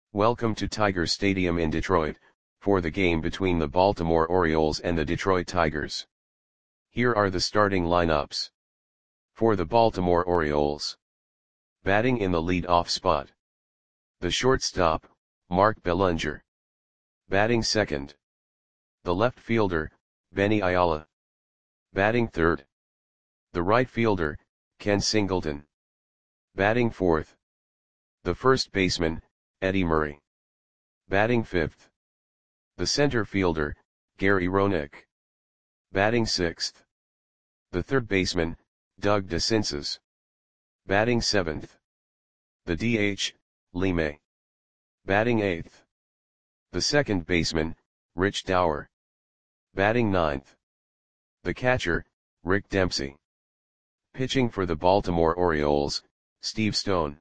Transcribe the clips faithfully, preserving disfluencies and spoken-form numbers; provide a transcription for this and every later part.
Welcome to Tiger Stadium in Detroit, for the game between the Baltimore Orioles and the Detroit Tigers. Here are the starting lineups. For the Baltimore Orioles. Batting in the lead-off spot. The shortstop, Mark Belanger. Batting second. The left fielder, Benny Ayala. Batting third. The right fielder, Ken Singleton. Batting fourth. The first baseman, Eddie Murray. Batting fifth. The center fielder, Gary Roenick. Batting sixth. The third baseman, Doug DeCinces. Batting seventh. The D H, Lee May. Batting eighth. The second baseman, Rich Dauer. Batting ninth. The catcher, Rick Dempsey. Pitching for the Baltimore Orioles, Steve Stone.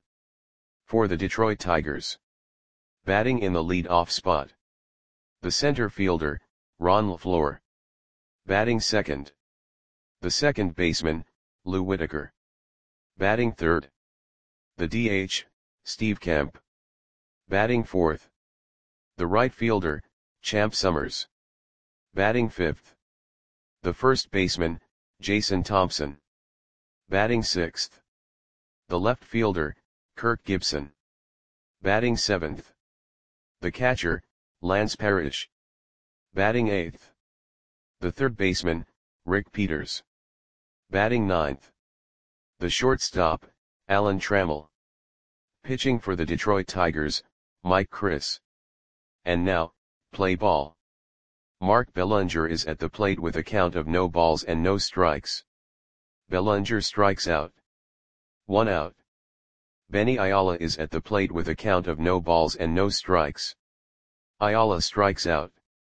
For the Detroit Tigers. Batting in the lead-off spot. The center fielder, Ron LeFlore. Batting second. The second baseman, Lou Whitaker. Batting third. The D H, Steve Kemp. Batting fourth. The right fielder, Champ Summers. Batting fifth. The first baseman, Jason Thompson. Batting sixth. The left fielder, Kirk Gibson. Batting seventh. The catcher, Lance Parrish. Batting eighth. The third baseman, Rick Peters. Batting ninth. The shortstop, Alan Trammell. Pitching for the Detroit Tigers, Mike Chris. And now, play ball. Mark Belanger is at the plate with a count of no balls and no strikes. Belanger strikes out. One out. Benny Ayala is at the plate with a count of no balls and no strikes. Ayala strikes out.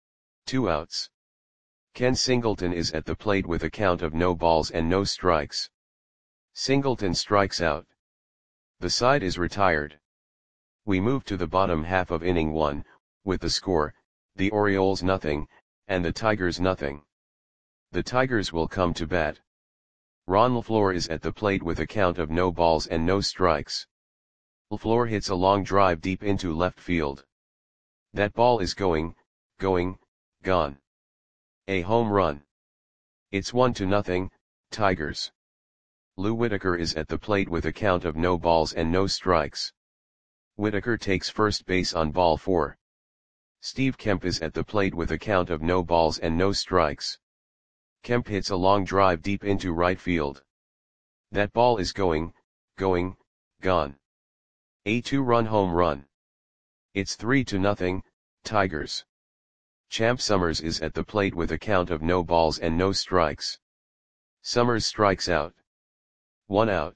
Two outs. Ken Singleton is at the plate with a count of no balls and no strikes. Singleton strikes out. The side is retired. We move to the bottom half of inning one, with the score, the Orioles nothing, and the Tigers nothing. The Tigers will come to bat. Ron LeFlore is at the plate with a count of no balls and no strikes. LeFlore hits a long drive deep into left field. That ball is going, going, gone. A home run. It's one to nothing, Tigers. Lou Whitaker is at the plate with a count of no balls and no strikes. Whitaker takes first base on ball four. Steve Kemp is at the plate with a count of no balls and no strikes. Kemp hits a long drive deep into right field. That ball is going, going, gone. A two-run home run. It's three to nothing, Tigers. Champ Summers is at the plate with a count of no balls and no strikes. Summers strikes out. One out.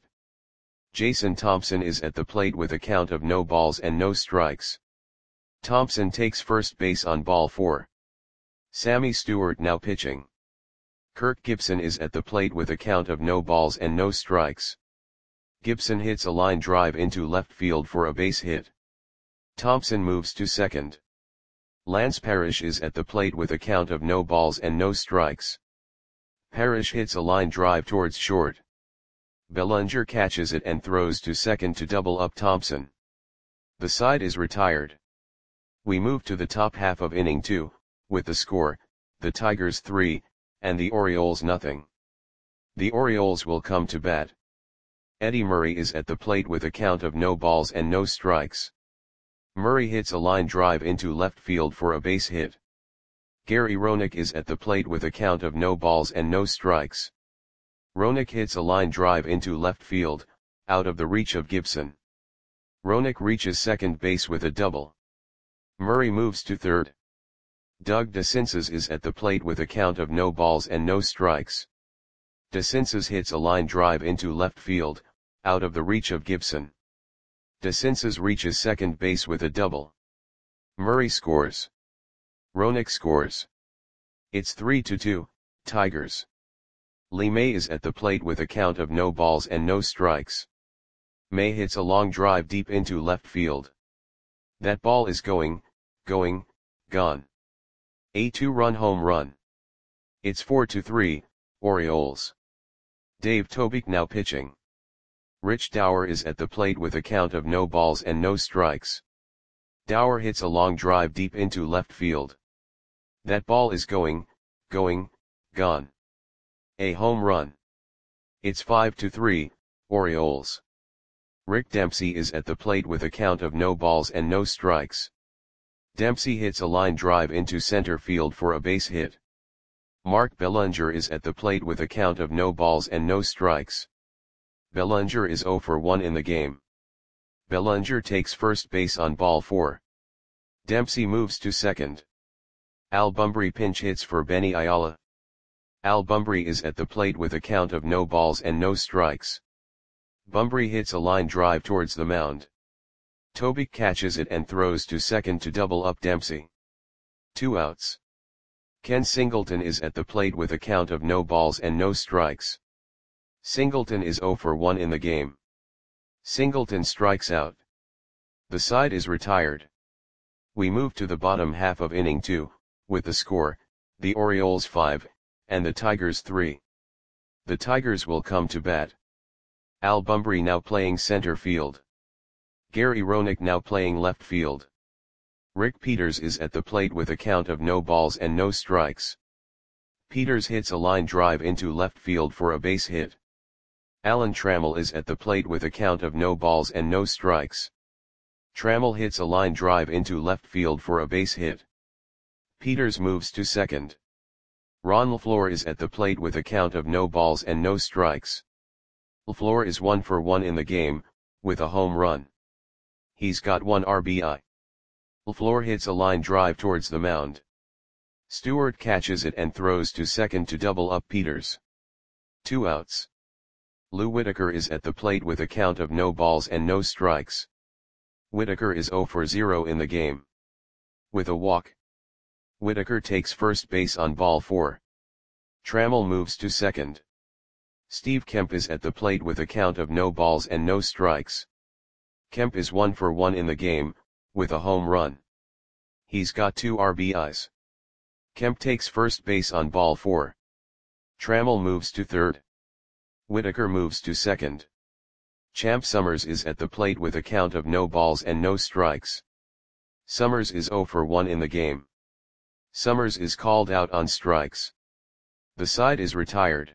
Jason Thompson is at the plate with a count of no balls and no strikes. Thompson takes first base on ball four. Sammy Stewart now pitching. Kirk Gibson is at the plate with a count of no balls and no strikes. Gibson hits a line drive into left field for a base hit. Thompson moves to second. Lance Parrish is at the plate with a count of no balls and no strikes. Parrish hits a line drive towards short. Belanger catches it and throws to second to double up Thompson. The side is retired. We move to the top half of inning two, with the score, the Tigers three, and the Orioles nothing. The Orioles will come to bat. Eddie Murray is at the plate with a count of no balls and no strikes. Murray hits a line drive into left field for a base hit. Gary Roenick is at the plate with a count of no balls and no strikes. Roenick hits a line drive into left field, out of the reach of Gibson. Roenick reaches second base with a double. Murray moves to third. Doug DeCinces is at the plate with a count of no balls and no strikes. DeCinces hits a line drive into left field, out of the reach of Gibson. DeCinces reaches second base with a double. Murray scores. Roenick scores. It's three to two, Tigers. Lee May is at the plate with a count of no balls and no strikes. May hits a long drive deep into left field. That ball is going, going, gone. A two-run home run. It's four to three, Orioles. Dave Tobik now pitching. Rich Dauer is at the plate with a count of no balls and no strikes. Dower hits a long drive deep into left field. That ball is going, going, gone. A home run. It's five to three, Orioles. Rick Dempsey is at the plate with a count of no balls and no strikes. Dempsey hits a line drive into center field for a base hit. Mark Bellinger is at the plate with a count of no balls and no strikes. Bellinger is zero for one in the game. Bellinger takes first base on ball four. Dempsey moves to second. Al Bumbry pinch hits for Benny Ayala. Al Bumbry is at the plate with a count of no balls and no strikes. Bumbry hits a line drive towards the mound. Tobik catches it and throws to second to double up Dempsey. Two outs. Ken Singleton is at the plate with a count of no balls and no strikes. Singleton is zero for one in the game. Singleton strikes out. The side is retired. We move to the bottom half of inning two, with the score, the Orioles five, and the Tigers three. The Tigers will come to bat. Al Bumbry now playing center field. Gary Roenick now playing left field. Rick Peters is at the plate with a count of no balls and no strikes. Peters hits a line drive into left field for a base hit. Alan Trammell is at the plate with a count of no balls and no strikes. Trammell hits a line drive into left field for a base hit. Peters moves to second. Ron LaFleur is at the plate with a count of no balls and no strikes. LaFleur is one for one in the game, with a home run. He's got one R B I. LaFleur hits a line drive towards the mound. Stewart catches it and throws to second to double up Peters. Two outs. Lou Whitaker is at the plate with a count of no balls and no strikes. Whitaker is zero for zero in the game. With a walk. Whitaker takes first base on ball four. Trammell moves to second. Steve Kemp is at the plate with a count of no balls and no strikes. Kemp is one for one in the game, with a home run. He's got two R B Is. Kemp takes first base on ball four. Trammell moves to third. Whitaker moves to second. Champ Summers is at the plate with a count of no balls and no strikes. Summers is zero for one in the game. Summers is called out on strikes. The side is retired.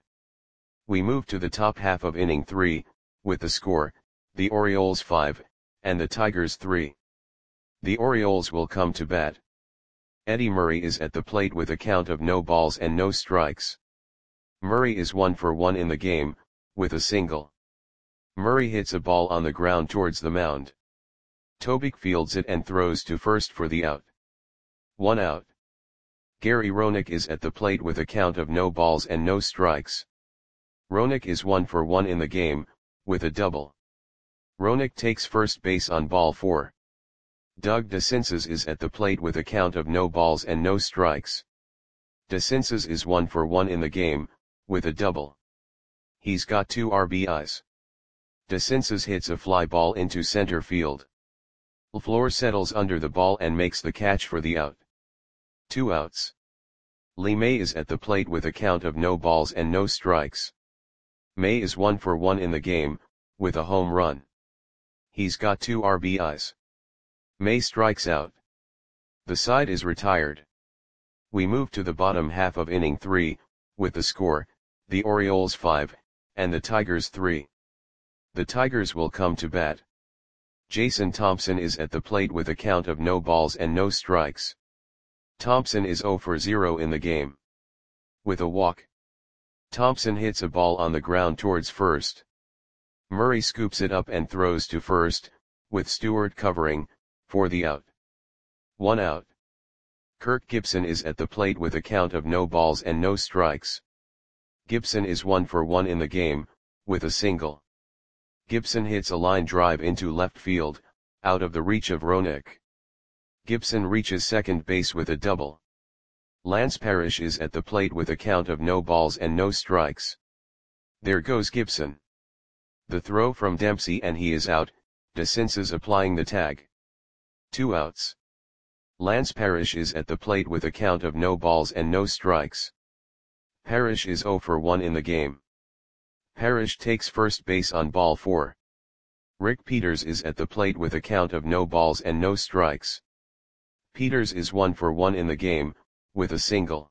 We move to the top half of inning three, with the score, the Orioles five, and the Tigers three. The Orioles will come to bat. Eddie Murray is at the plate with a count of no balls and no strikes. Murray is one for one in the game, with a single. Murray hits a ball on the ground towards the mound. Tobik fields it and throws to first for the out. One out. Gary Roenick is at the plate with a count of no balls and no strikes. Roenick is one for one in the game, with a double. Roenick takes first base on ball four. Doug DeCinces is at the plate with a count of no balls and no strikes. DeCinces is one for one in the game, with a double. He's got two R B Is. DeCinces hits a fly ball into center field. LaFleur settles under the ball and makes the catch for the out. Two outs. Lee May is at the plate with a count of no balls and no strikes. May is one for one in the game, with a home run. He's got two R B Is. May strikes out. The side is retired. We move to the bottom half of inning three, with the score, the Orioles five, and the Tigers three. The Tigers will come to bat. Jason Thompson is at the plate with a count of no balls and no strikes. Thompson is zero for zero in the game. With a walk. Thompson hits a ball on the ground towards first. Murray scoops it up and throws to first, with Stewart covering, for the out. One out. Kirk Gibson is at the plate with a count of no balls and no strikes. Gibson is one for one in the game, with a single. Gibson hits a line drive into left field, out of the reach of Roenick. Gibson reaches second base with a double. Lance Parrish is at the plate with a count of no balls and no strikes. There goes Gibson. The throw from Dempsey and he is out, DeCinces applying the tag. Two outs. Lance Parrish is at the plate with a count of no balls and no strikes. Parrish is zero for one in the game. Parrish takes first base on ball four. Rick Peters is at the plate with a count of no balls and no strikes. Peters is one for one in the game, with a single.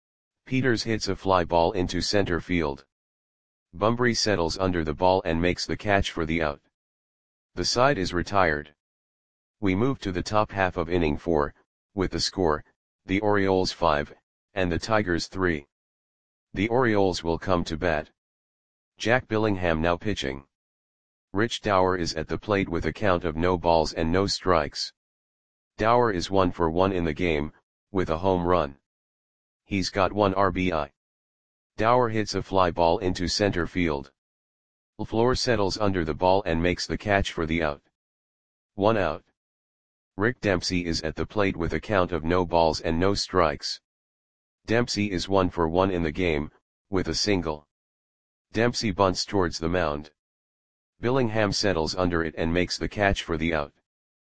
Peters hits a fly ball into center field. Bunbury settles under the ball and makes the catch for the out. The side is retired. We move to the top half of inning four, with the score, the Orioles five, and the Tigers three. The Orioles will come to bat. Jack Billingham now pitching. Rich Dower is at the plate with a count of no balls and no strikes. Dower is one for one in the game, with a home run. He's got one R B I. Dower hits a fly ball into center field. LaFleur settles under the ball and makes the catch for the out. One out. Rick Dempsey is at the plate with a count of no balls and no strikes. Dempsey is one for one in the game, with a single. Dempsey bunts towards the mound. Billingham settles under it and makes the catch for the out.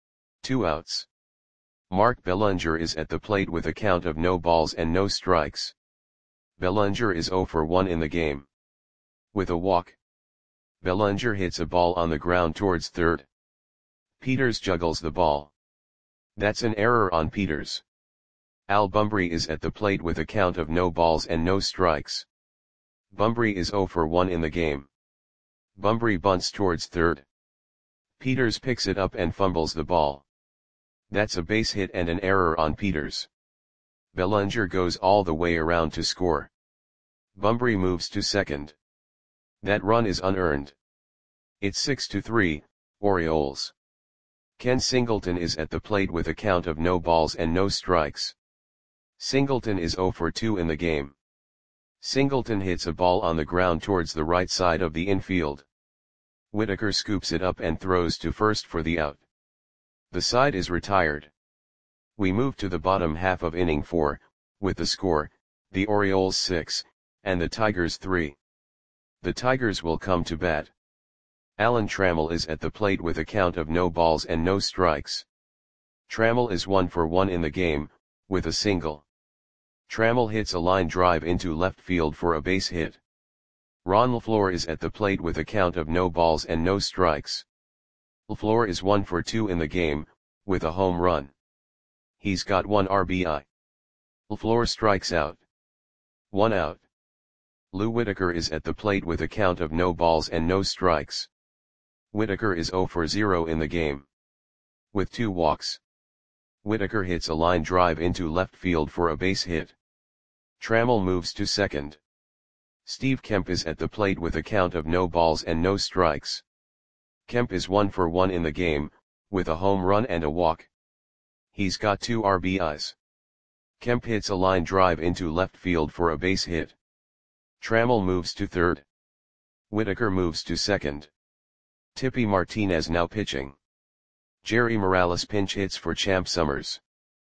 Two outs. Mark Bellinger is at the plate with a count of no balls and no strikes. Bellinger is zero for one in the game. With a walk. Bellinger hits a ball on the ground towards third. Peters juggles the ball. That's an error on Peters. Al Bunbury is at the plate with a count of no balls and no strikes. Bunbury is zero for one in the game. Bunbury bunts towards third. Peters picks it up and fumbles the ball. That's a base hit and an error on Peters. Bellinger goes all the way around to score. Bunbury moves to second. That run is unearned. It's six to three, Orioles. Ken Singleton is at the plate with a count of no balls and no strikes. Singleton is zero for two in the game. Singleton hits a ball on the ground towards the right side of the infield. Whitaker scoops it up and throws to first for the out. The side is retired. We move to the bottom half of inning four, with the score, the Orioles six, and the Tigers three. The Tigers will come to bat. Alan Trammell is at the plate with a count of no balls and no strikes. Trammell is one for one in the game, with a single. Trammell hits a line drive into left field for a base hit. Ron LaFleur is at the plate with a count of no balls and no strikes. LaFleur is one for two in the game, with a home run. He's got one R B I. LaFleur strikes out. One out. Lou Whitaker is at the plate with a count of no balls and no strikes. Whitaker is zero for zero in the game. With two walks. Whitaker hits a line drive into left field for a base hit. Trammell moves to second. Steve Kemp is at the plate with a count of no balls and no strikes. Kemp is one for one in the game, with a home run and a walk. He's got two R B Is. Kemp hits a line drive into left field for a base hit. Trammell moves to third. Whitaker moves to second. Tippy Martinez now pitching. Jerry Morales pinch hits for Champ Summers.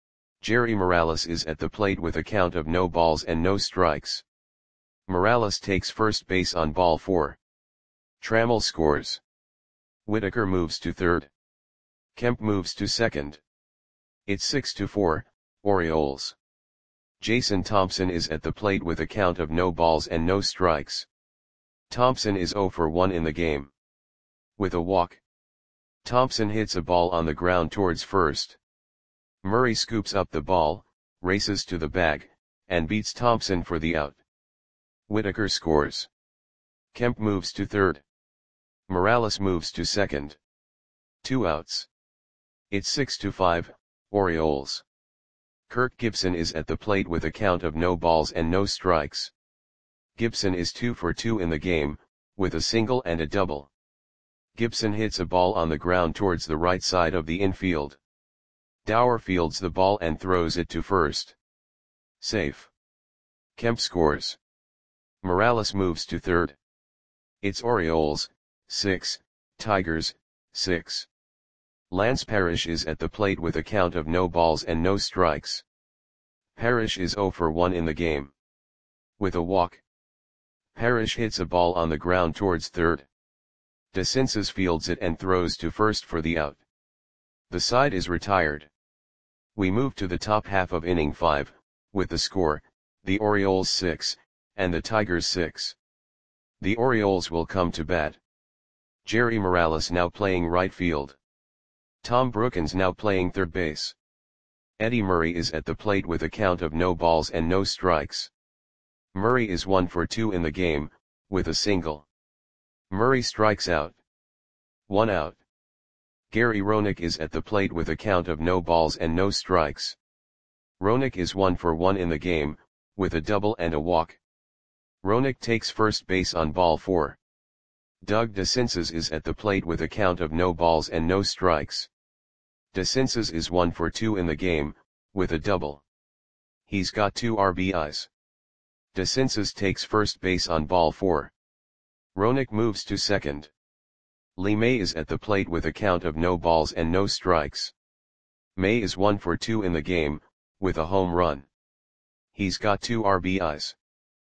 Jerry Morales is at the plate with a count of no balls and no strikes. Morales takes first base on ball four. Trammell scores. Whitaker moves to third. Kemp moves to second. It's six to four, Orioles. Jason Thompson is at the plate with a count of no balls and no strikes. Thompson is zero for one in the game. With a walk. Thompson hits a ball on the ground towards first. Murray scoops up the ball, races to the bag, and beats Thompson for the out. Whitaker scores. Kemp moves to third. Morales moves to second. Two outs. It's six to five, Orioles. Kirk Gibson is at the plate with a count of no balls and no strikes. Gibson is two for two in the game, with a single and a double. Gibson hits a ball on the ground towards the right side of the infield. Dower fields the ball and throws it to first. Safe. Kemp scores. Morales moves to third. It's Orioles, six, Tigers, six. Lance Parrish is at the plate with a count of no balls and no strikes. Parrish is zero for one in the game. With a walk. Parrish hits a ball on the ground towards third. DeCinces fields it and throws to first for the out. The side is retired. We move to the top half of inning five, with the score, the Orioles six, and the Tigers six. The Orioles will come to bat. Jerry Morales now playing right field. Tom Brookens now playing third base. Eddie Murray is at the plate with a count of no balls and no strikes. Murray is one for two in the game, with a single. Murray strikes out. One out. Gary Roenick is at the plate with a count of no balls and no strikes. Roenick is one for one in the game, with a double and a walk. Roenick takes first base on ball four. Doug DeCinces is at the plate with a count of no balls and no strikes. DeCinces is one for two in the game, with a double. He's got two R B Is. DeCinces takes first base on ball four. Roenick moves to second. Lee May is at the plate with a count of no balls and no strikes. May is one for two in the game, with a home run. He's got two R B Is.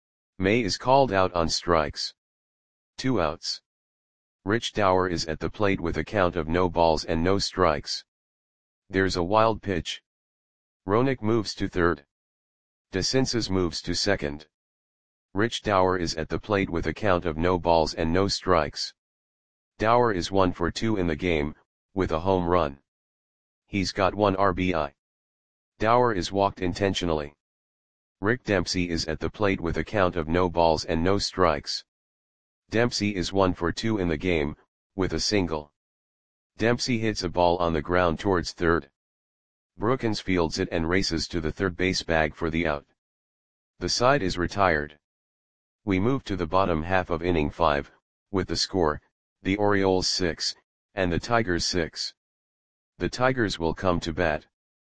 May is called out on strikes. Two outs. Rich Dower is at the plate with a count of no balls and no strikes. There's a wild pitch. Roenick moves to third. DeCinces moves to second. Rich Dower is at the plate with a count of no balls and no strikes. Dower is one for two in the game, with a home run. He's got one R B I. Dower is walked intentionally. Rick Dempsey is at the plate with a count of no balls and no strikes. Dempsey is one for two in the game, with a single. Dempsey hits a ball on the ground towards third. Brookens fields it and races to the third base bag for the out. The side is retired. We move to the bottom half of inning five, with the score, the Orioles six, and the Tigers six. The Tigers will come to bat.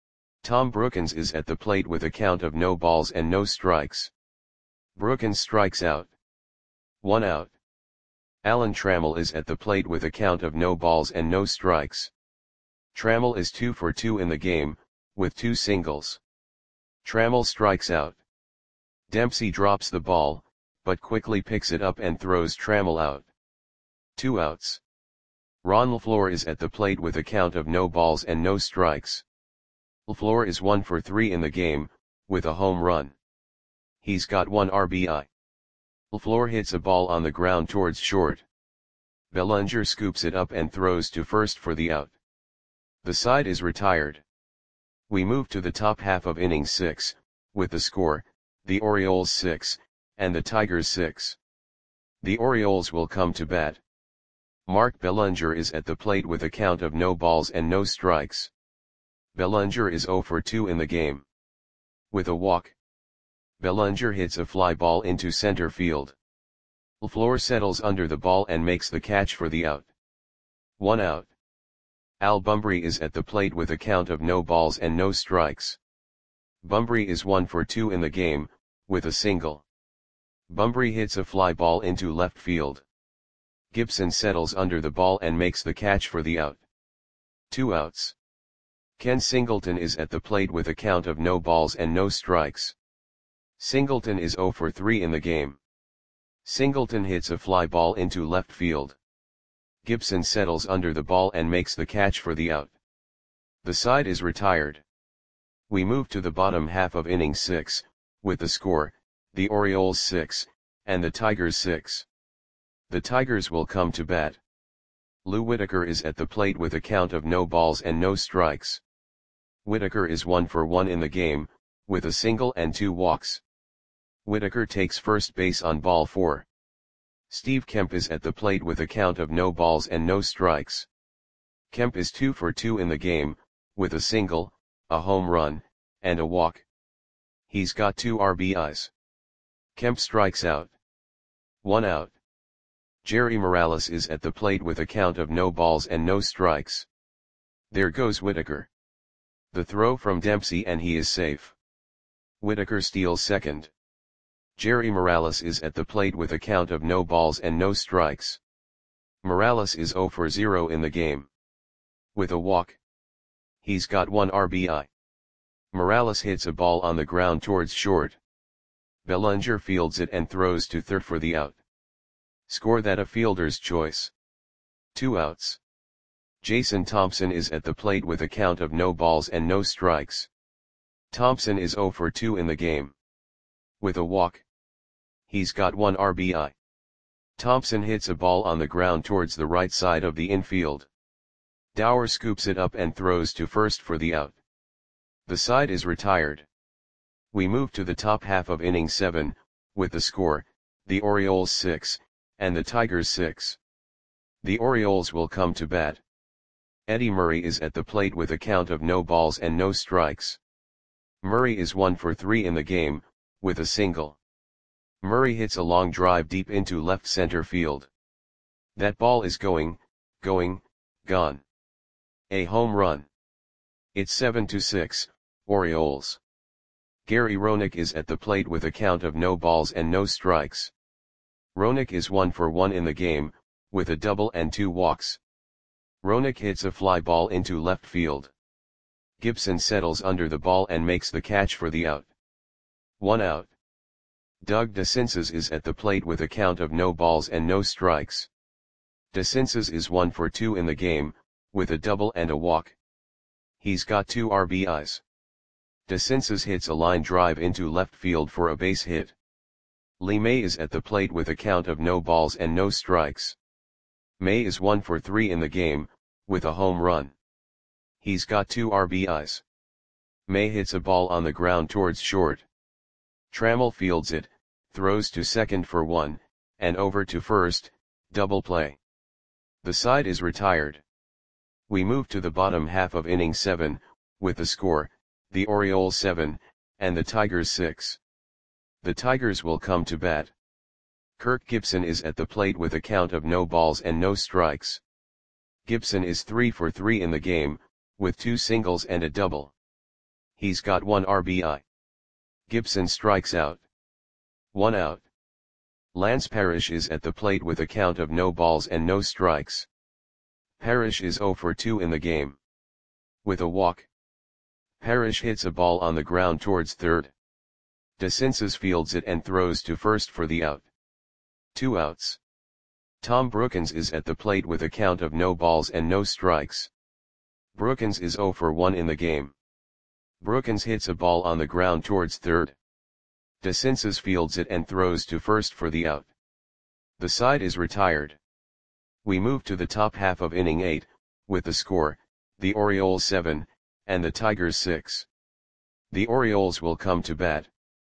Tom Brookens is at the plate with a count of no balls and no strikes. Brookens strikes out. One out. Alan Trammell is at the plate with a count of no balls and no strikes. Trammell is two for two in the game, with two singles. Trammell strikes out. Dempsey drops the ball, but quickly picks it up and throws Trammell out. Two outs. Ron LeFlore is at the plate with a count of no balls and no strikes. LeFlore is one for three in the game, with a home run. He's got one R B I. LeFlore hits a ball on the ground towards short. Bellinger scoops it up and throws to first for the out. The side is retired. We move to the top half of inning six, with the score, the Orioles six, and the Tigers six. The Orioles will come to bat. Mark Bellinger is at the plate with a count of no balls and no strikes. Bellinger is zero for two in the game. With a walk. Bellinger hits a fly ball into center field. LeFlore settles under the ball and makes the catch for the out. One out. Al Bumbry is at the plate with a count of no balls and no strikes. Bumbry is one for two in the game, with a single. Bumbry hits a fly ball into left field. Gibson settles under the ball and makes the catch for the out. Two outs. Ken Singleton is at the plate with a count of no balls and no strikes. Singleton is zero for three in the game. Singleton hits a fly ball into left field. Gibson settles under the ball and makes the catch for the out. The side is retired. We move to the bottom half of inning six, with the score, the Orioles six, and the Tigers six. The Tigers will come to bat. Lou Whitaker is at the plate with a count of no balls and no strikes. Whitaker is one for one in the game, with a single and two walks. Whitaker takes first base on ball four. Steve Kemp is at the plate with a count of no balls and no strikes. Kemp is two for two in the game, with a single, a home run, and a walk. He's got two R B Is. Kemp strikes out. One out. Jerry Morales is at the plate with a count of no balls and no strikes. There goes Whitaker. The throw from Dempsey and he is safe. Whitaker steals second. Jerry Morales is at the plate with a count of no balls and no strikes. Morales is zero for zero in the game. With a walk. He's got one R B I. Morales hits a ball on the ground towards short. Bellinger fields it and throws to third for the out. Score that a fielder's choice. Two outs. Jason Thompson is at the plate with a count of no balls and no strikes. Thompson is zero for two in the game. With a walk. He's got one R B I. Thompson hits a ball on the ground towards the right side of the infield. Dower scoops it up and throws to first for the out. The side is retired. We move to the top half of inning seven, with the score, the Orioles six, and the Tigers six. The Orioles will come to bat. Eddie Murray is at the plate with a count of no balls and no strikes. Murray is one for three in the game, with a single. Murray hits a long drive deep into left center field. That ball is going, going, gone. A home run. It's seven to six, Orioles. Gary Roenick is at the plate with a count of no balls and no strikes. Roenick is one for one in the game, with a double and two walks. Roenick hits a fly ball into left field. Gibson settles under the ball and makes the catch for the out. One out. Doug DeCinces is at the plate with a count of no balls and no strikes. DeCinces is one for two in the game, with a double and a walk. He's got two R B Is. DeCinces hits a line drive into left field for a base hit. Lee May is at the plate with a count of no balls and no strikes. May is one for three in the game, with a home run. He's got two R B Is. May hits a ball on the ground towards short. Trammell fields it, throws to second for one, and over to first, double play. The side is retired. We move to the bottom half of inning seven, with the score, the Orioles seven, and the Tigers six. The Tigers will come to bat. Kirk Gibson is at the plate with a count of no balls and no strikes. Gibson is three for three in the game, with two singles and a double. He's got one R B I. Gibson strikes out. One out. Lance Parrish is at the plate with a count of no balls and no strikes. Parrish is zero for two in the game. With a walk. Parrish hits a ball on the ground towards third. DeCinces fields it and throws to first for the out. Two outs. Tom Brookens is at the plate with a count of no balls and no strikes. Brookens is zero for one in the game. Brookens hits a ball on the ground towards third. DeCinces fields it and throws to first for the out. The side is retired. We move to the top half of inning eight, with the score, the Orioles seven, and the Tigers six. The Orioles will come to bat.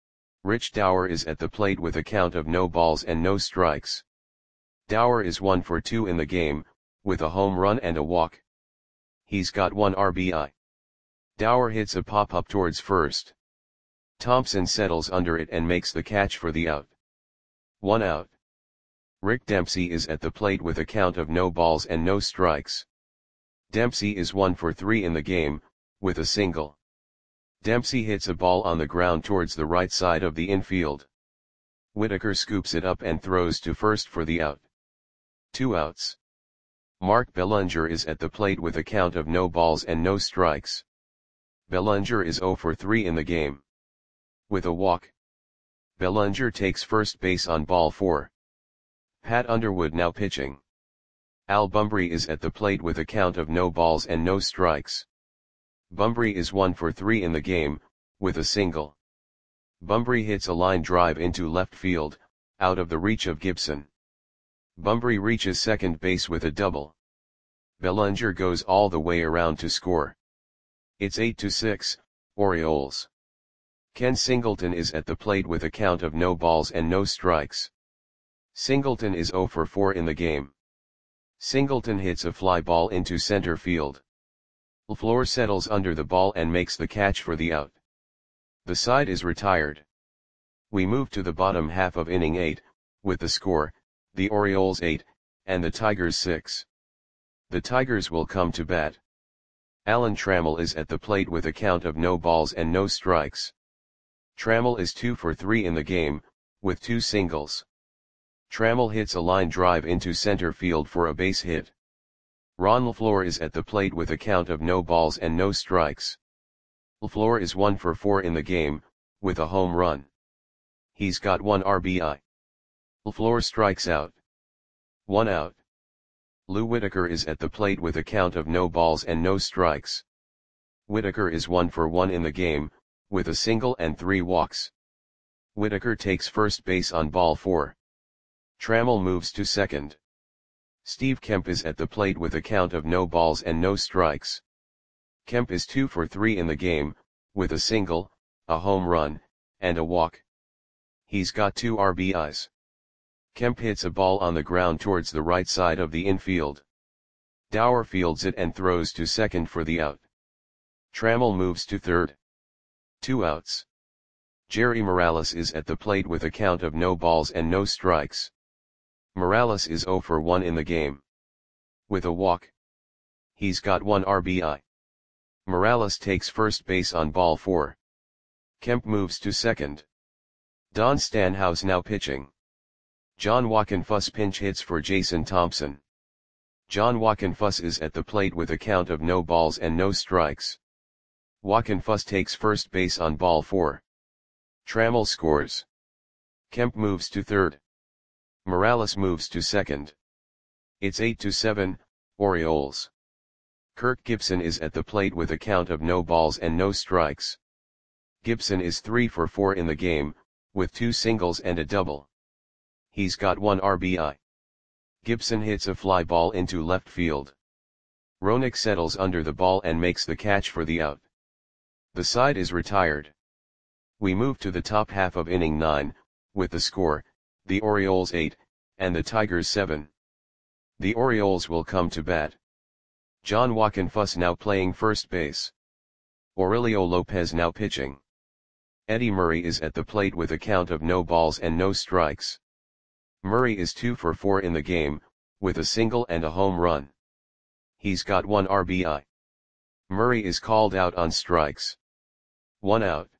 Rich Dower is at the plate with a count of no balls and no strikes. Dower is one for two in the game, with a home run and a walk. He's got one R B I. Dower hits a pop-up towards first. Thompson settles under it and makes the catch for the out. One out. Rick Dempsey is at the plate with a count of no balls and no strikes. Dempsey is one for three in the game, with a single. Dempsey hits a ball on the ground towards the right side of the infield. Whitaker scoops it up and throws to first for the out. Two outs. Mark Bellinger is at the plate with a count of no balls and no strikes. Bellinger is zero for three in the game. With a walk. Bellinger takes first base on ball four. Pat Underwood now pitching. Al Bumbry is at the plate with a count of no balls and no strikes. Bumbry is one for three in the game, with a single. Bumbry hits a line drive into left field, out of the reach of Gibson. Bumbry reaches second base with a double. Bellinger goes all the way around to score. It's eight to six, Orioles. Ken Singleton is at the plate with a count of no balls and no strikes. Singleton is zero for four in the game. Singleton hits a fly ball into center field. LaFleur settles under the ball and makes the catch for the out. The side is retired. We move to the bottom half of inning eight, with the score, the Orioles eight, and the Tigers six. The Tigers will come to bat. Alan Trammell is at the plate with a count of no balls and no strikes. Trammell is two for three in the game, with two singles. Trammell hits a line drive into center field for a base hit. Ron LaFleur is at the plate with a count of no balls and no strikes. LaFleur is one for four in the game, with a home run. He's got one R B I. LaFleur strikes out. One out. Lou Whitaker is at the plate with a count of no balls and no strikes. Whitaker is one for one in the game, with a single and three walks. Whitaker takes first base on ball four. Trammell moves to second. Steve Kemp is at the plate with a count of no balls and no strikes. Kemp is two for three in the game, with a single, a home run, and a walk. He's got two R B Is. Kemp hits a ball on the ground towards the right side of the infield. Dower fields it and throws to second for the out. Trammell moves to third. Two outs. Jerry Morales is at the plate with a count of no balls and no strikes. Morales is zero for one in the game. With a walk. He's got one R B I. Morales takes first base on ball four. Kemp moves to second. Don Stanhouse now pitching. John Wockenfuss pinch hits for Jason Thompson. John Wockenfuss is at the plate with a count of no balls and no strikes. Wockenfuss takes first base on ball four. Trammell scores. Kemp moves to third. Morales moves to second. It's eight to seven, Orioles. Kirk Gibson is at the plate with a count of no balls and no strikes. Gibson is three for four in the game, with two singles and a double. He's got one R B I. Gibson hits a fly ball into left field. Roenick settles under the ball and makes the catch for the out. The side is retired. We move to the top half of inning nine, with the score, the Orioles eight, and the Tigers seven. The Orioles will come to bat. John Wockenfuss now playing first base. Aurelio Lopez now pitching. Eddie Murray is at the plate with a count of no balls and no strikes. Murray is two for four in the game, with a single and a home run. He's got one R B I. Murray is called out on strikes. One out.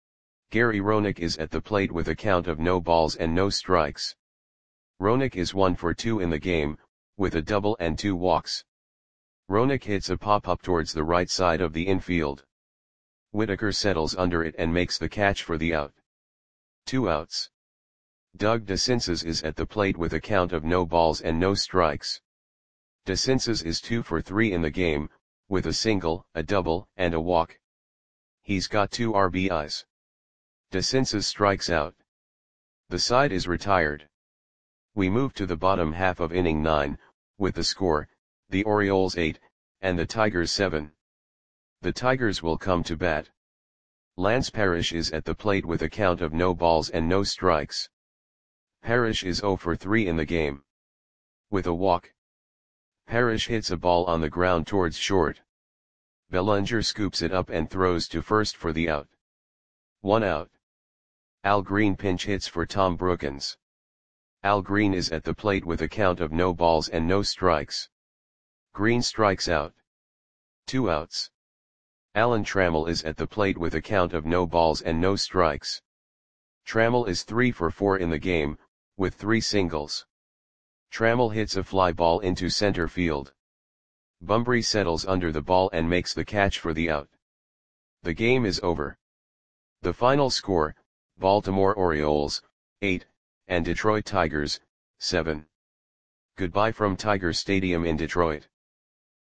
Gary Roenick is at the plate with a count of no balls and no strikes. Roenick is one for two in the game, with a double and two walks. Roenick hits a pop-up towards the right side of the infield. Whitaker settles under it and makes the catch for the out. Two outs. Doug DeCinces is at the plate with a count of no balls and no strikes. DeCinces is two for three in the game, with a single, a double, and a walk. He's got two R B Is. DeCinces strikes out. The side is retired. We move to the bottom half of inning nine, with the score, the Orioles eight, and the Tigers seven. The Tigers will come to bat. Lance Parrish is at the plate with a count of no balls and no strikes. Parrish is zero for three in the game. With a walk. Parrish hits a ball on the ground towards short. Bellinger scoops it up and throws to first for the out. One out. Al Green pinch hits for Tom Brookens. Al Green is at the plate with a count of no balls and no strikes. Green strikes out. Two outs. Alan Trammell is at the plate with a count of no balls and no strikes. Trammell is three for four in the game, with three singles. Trammell hits a fly ball into center field. Bumbry settles under the ball and makes the catch for the out. The game is over. The final score, Baltimore Orioles, eight, and Detroit Tigers, seven. Goodbye from Tiger Stadium in Detroit.